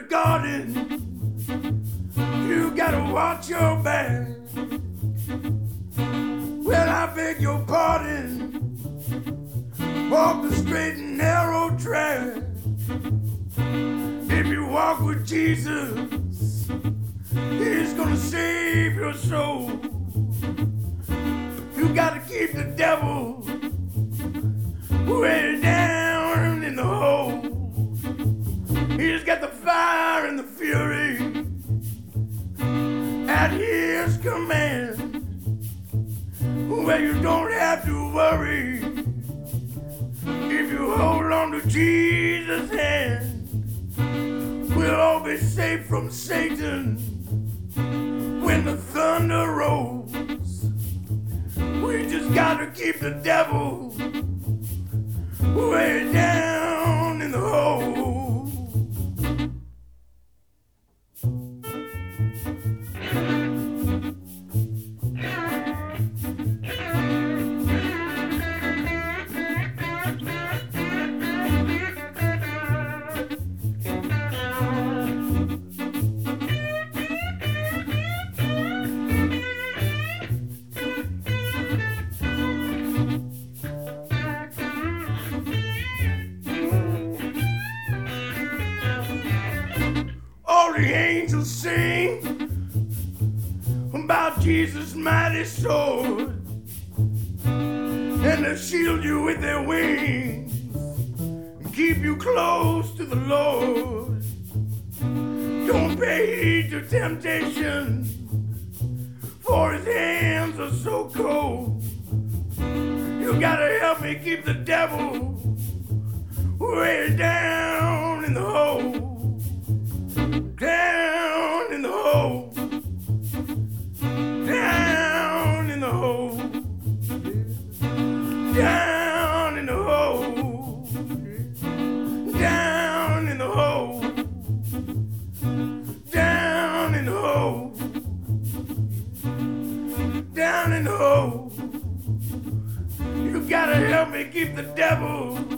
garden, you gotta watch your back. Well, I beg your pardon, walk the straight and narrow track. If you walk with Jesus, He's gonna save your soul. You gotta keep the devil way down in the hole. He's got the fire and the fury at His command. Well, you don't have to worry if you hold on to Jesus' hand. We'll all be safe from Satan when the thunder rolls. We just gotta keep the devil way down in the hole. All the angels sing about Jesus' mighty sword, and they'll shield you with their wings and keep you close to the Lord. Don't pay heed to temptation, for His hands are so cold. You gotta help me keep the devil way down in the hole. Down in the hole, down in the hole, down in the hole, down in the hole, down in the hole, down in the hole. You gotta help me keep the devil